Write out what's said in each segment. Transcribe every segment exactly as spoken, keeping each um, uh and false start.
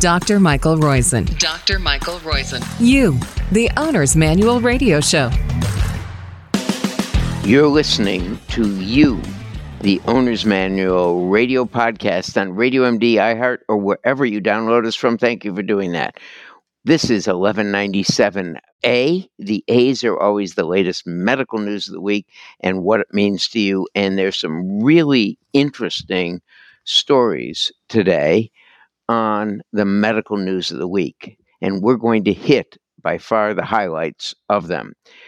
Doctor Michael Roizen. Doctor Michael Roizen. You, the Owner's Manual Radio Show. You're listening to You, the Owner's Manual Radio Podcast on Radio M D, iHeart, or wherever you download us from. Thank you for doing that. This is eleven ninety-seven A. The A's are always the latest medical news of the week and what it means to you. And there's some really interesting stories today on the medical news of the week. And we're going to hit by far the highlights of them.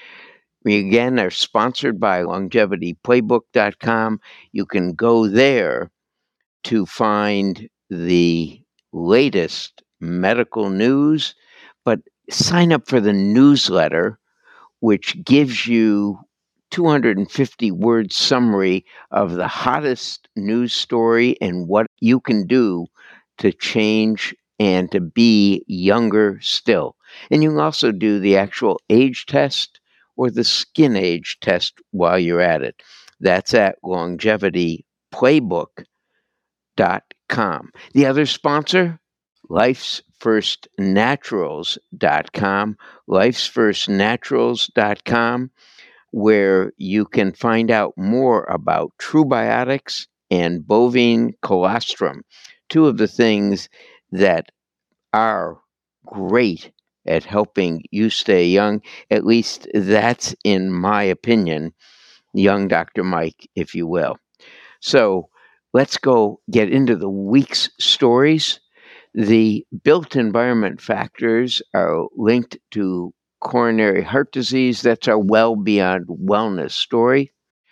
We again are sponsored by longevity playbook dot com. You can go there to find the latest medical news, but sign up for the newsletter, which gives you two hundred fifty word summary of the hottest news story and what you can do to change and to be younger still. And you can also do the actual age test or the skin age test while you're at it. That's at longevity playbook dot com. The other sponsor, lifes first naturals dot com, lifes first naturals dot com, where you can find out more about TruBiotics and bovine colostrum, two of the things that are great at helping you stay young. At least that's in my opinion, young Doctor Mike, if you will. So let's go get into the week's stories. The built environment factors are linked to coronary heart disease. That's our well beyond wellness story.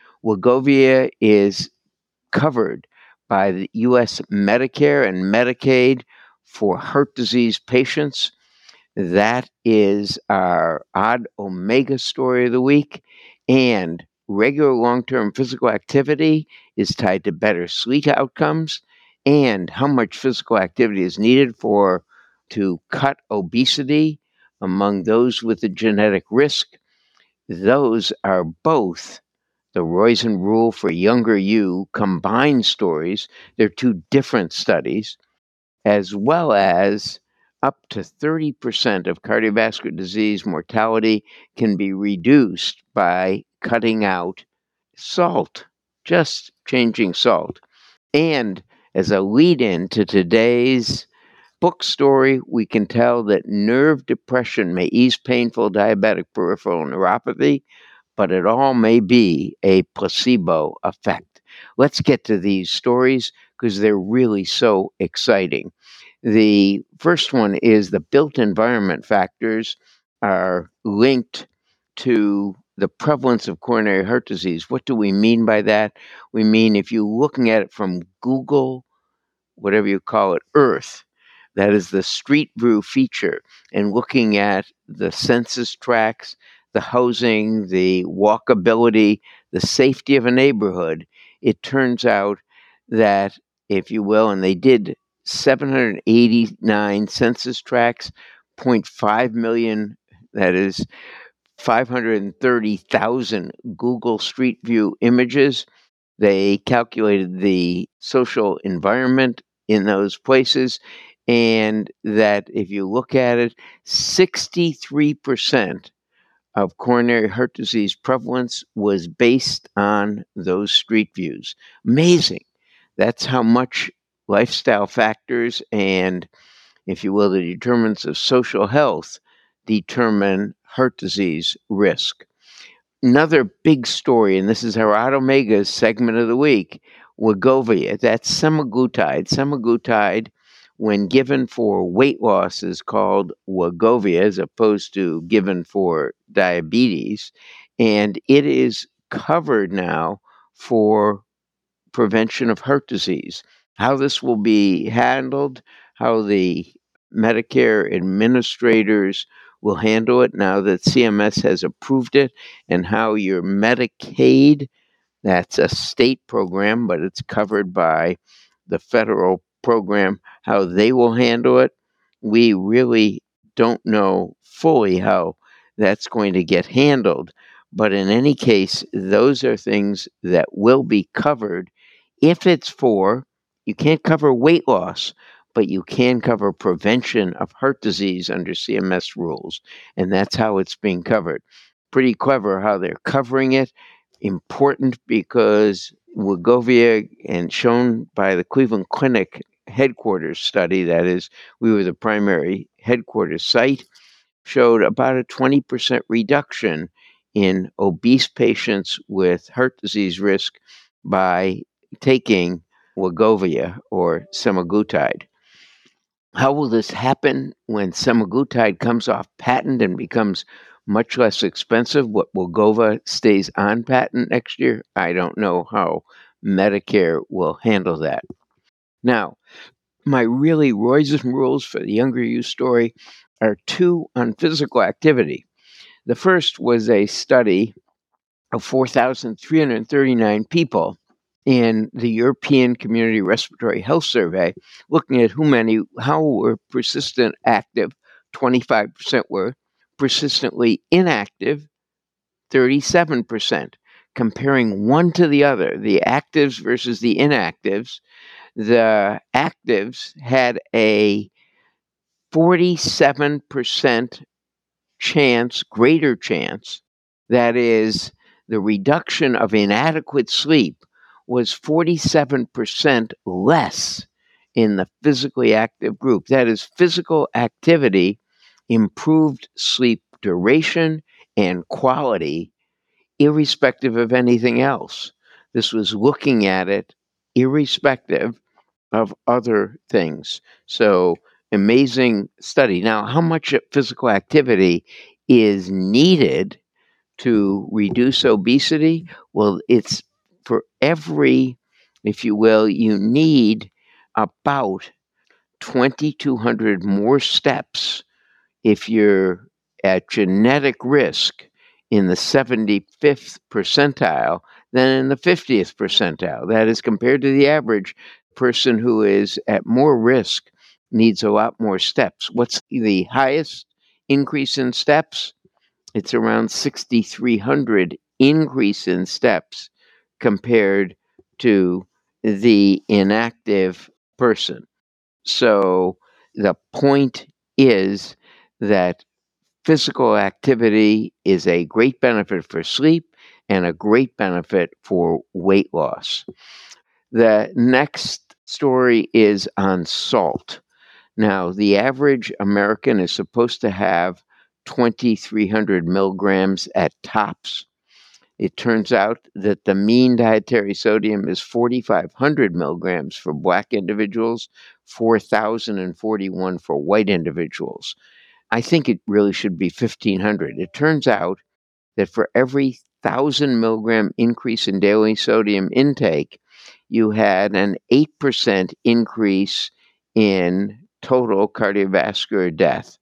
Wegovy is covered by the U S Medicare and Medicaid for heart disease patients. That is our odd omega story of the week. And regular long-term physical activity is tied to better sleep outcomes, and how much physical activity is needed for to cut obesity among those with a genetic risk. Those are both the Roizen Rule for Younger You combined stories. They're two different studies, as well as up to thirty percent of cardiovascular disease mortality can be reduced by cutting out salt, just changing salt. And as a lead-in to today's book story, we can tell that nerve depression may ease painful diabetic peripheral neuropathy, but it all may be a placebo effect. Let's get to these stories because they're really so exciting. The first one is the built environment factors are linked to the prevalence of coronary heart disease. What do we mean by that? We mean if you're looking at it from Google, whatever you call it, Earth, that is the Street View feature, and looking at the census tracts, the housing, the walkability, the safety of a neighborhood, it turns out that, if you will, and they did seven hundred eighty-nine census tracts, zero point five million, that is five hundred thirty thousand Google Street View images. They calculated the social environment in those places, and that if you look at it, sixty-three percent of coronary heart disease prevalence was based on those street views. Amazing. That's how much lifestyle factors and, if you will, the determinants of social health determine heart disease risk. Another big story, and this is our Odd Omega's segment of the week, Wegovy. That's semaglutide. Semaglutide, when given for weight loss, is called Wegovy as opposed to given for diabetes. And it is covered now for prevention of heart disease. How this will be handled, how the Medicare administrators will handle it now that C M S has approved it, and how your Medicaid, that's a state program, but it's covered by the federal program, how they will handle it. We really don't know fully how that's going to get handled. But in any case, those are things that will be covered if it's for, you can't cover weight loss, but you can cover prevention of heart disease under C M S rules, and that's how it's being covered. Pretty clever how they're covering it. Important because Wegovy, and shown by the Cleveland Clinic headquarters study, that is, we were the primary headquarters site, showed about a twenty percent reduction in obese patients with heart disease risk by taking Wegovy or semaglutide. How will this happen when semaglutide comes off patent and becomes much less expensive? What Wegovy stays on patent next year? I don't know how Medicare will handle that. Now, my really Roizen rules for the younger you story are two on physical activity. The first was a study of four thousand three hundred thirty-nine people in the European Community Respiratory Health Survey, looking at who many, how were persistent active, twenty-five percent were, persistently inactive, thirty-seven percent. Comparing one to the other, the actives versus the inactives, the actives had a forty-seven percent chance, greater chance, that is, the reduction of inadequate sleep was forty-seven percent less in the physically active group. That is, physical activity improved sleep duration and quality, irrespective of anything else. This was looking at it irrespective of other things. So, amazing study. Now, how much physical activity is needed to reduce obesity? Well, it's for every, if you will, you need about twenty-two hundred more steps if you're at genetic risk in the seventy-fifth percentile than in the fiftieth percentile. That is, compared to the average person who is at more risk needs a lot more steps. What's the highest increase in steps? It's around sixty-three hundred increase in steps compared to the inactive person. So the point is that physical activity is a great benefit for sleep and a great benefit for weight loss. The next story is on salt. Now, the average American is supposed to have twenty-three hundred milligrams at tops. It turns out that the mean dietary sodium is forty-five hundred milligrams for Black individuals, four thousand forty-one for white individuals. I think it really should be fifteen hundred. It turns out that for every one thousand milligram increase in daily sodium intake, you had an eight percent increase in total cardiovascular death.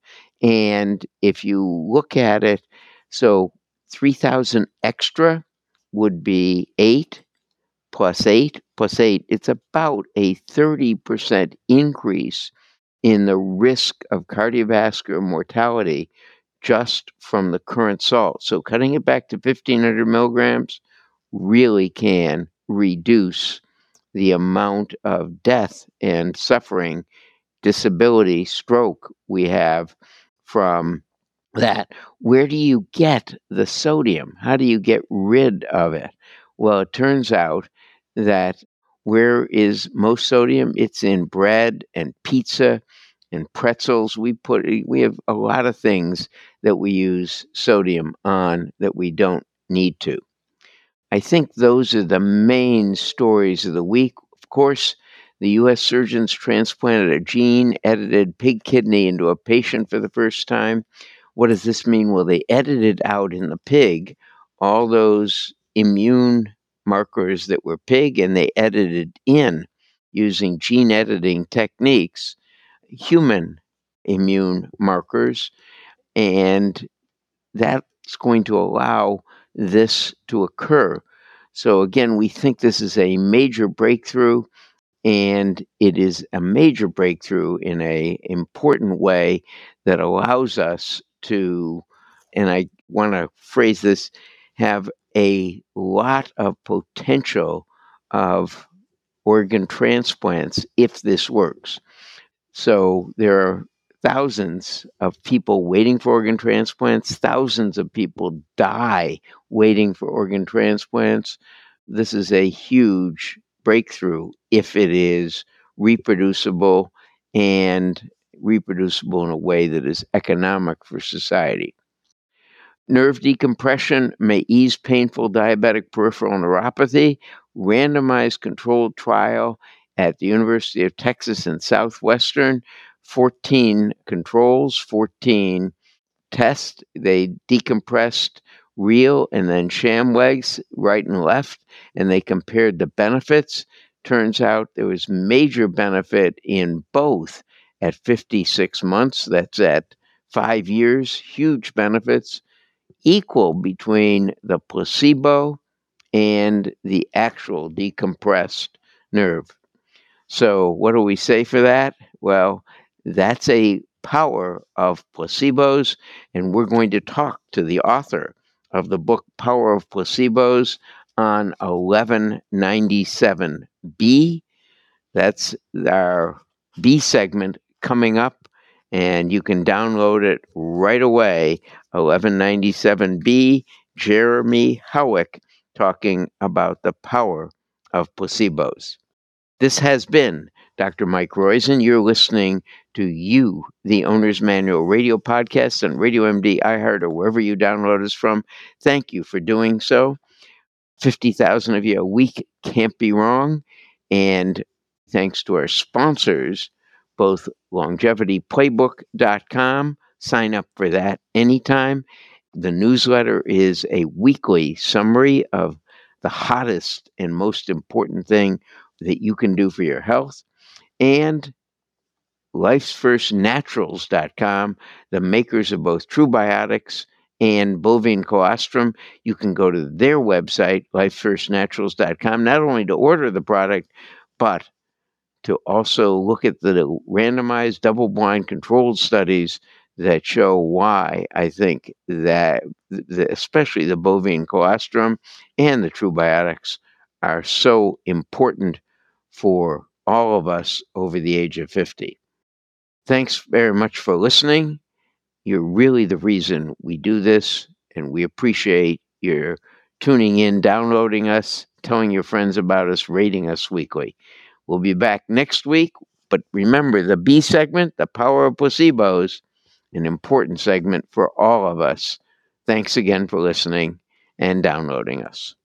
And if you look at it, so three thousand extra would be eight plus eight plus eight. It's about a thirty percent increase in the risk of cardiovascular mortality just from the current salt. So cutting it back to fifteen hundred milligrams really can reduce the amount of death and suffering, disability, stroke we have from that. Where do you get the sodium? How do you get rid of it? Well, it turns out that where is most sodium? It's in bread and pizza and pretzels. We put we have a lot of things that we use sodium on that we don't need to. I think those are the main stories of the week. Of course, the U S surgeons transplanted a gene-edited pig kidney into a patient for the first time. What does this mean? Well, they edited out in the pig all those immune markers that were pig, and they edited in, using gene editing techniques, human immune markers, and that's going to allow this to occur. So again, we think this is a major breakthrough, and it is a major breakthrough in a important way that allows us to, and I want to phrase this, have a lot of potential of organ transplants if this works. So there are thousands of people waiting for organ transplants. Thousands of people die waiting for organ transplants. This is a huge breakthrough if it is reproducible and reproducible in a way that is economic for society. Nerve decompression may ease painful diabetic peripheral neuropathy. Randomized controlled trial at the University of Texas in Southwestern. fourteen controls, fourteen tests. They decompressed real and then sham legs, right and left, and they compared the benefits. Turns out there was major benefit in both at fifty-six months. That's at five years, huge benefits. Equal between the placebo and the actual decompressed nerve. So what do we say for that? Well, that's a power of placebos, and we're going to talk to the author of the book Power of Placebos on eleven ninety-seven B. That's our B segment coming up, and you can download it right away. eleven ninety-seven B, Jeremy Howick talking about the power of placebos. This has been Doctor Mike Roizen. You're listening to You, the Owner's Manual radio podcast on Radio M D, iHeart, or wherever you download us from. Thank you for doing so. fifty thousand of you a week can't be wrong. And thanks to our sponsors, both longevity playbook dot com, sign up for that anytime. The newsletter is a weekly summary of the hottest and most important thing that you can do for your health. And lifes first naturals dot com, the makers of both TrueBiotics and bovine colostrum. You can go to their website, lifes first naturals dot com, not only to order the product, but to also look at the randomized double-blind controlled studies that show why I think that the, especially the bovine colostrum and the TrueBiotics are so important for all of us over the age of fifty. Thanks very much for listening. You're really the reason we do this, and we appreciate your tuning in, downloading us, telling your friends about us, rating us weekly. We'll be back next week, but remember the B segment, the power of placebos, an important segment for all of us. Thanks again for listening and downloading us.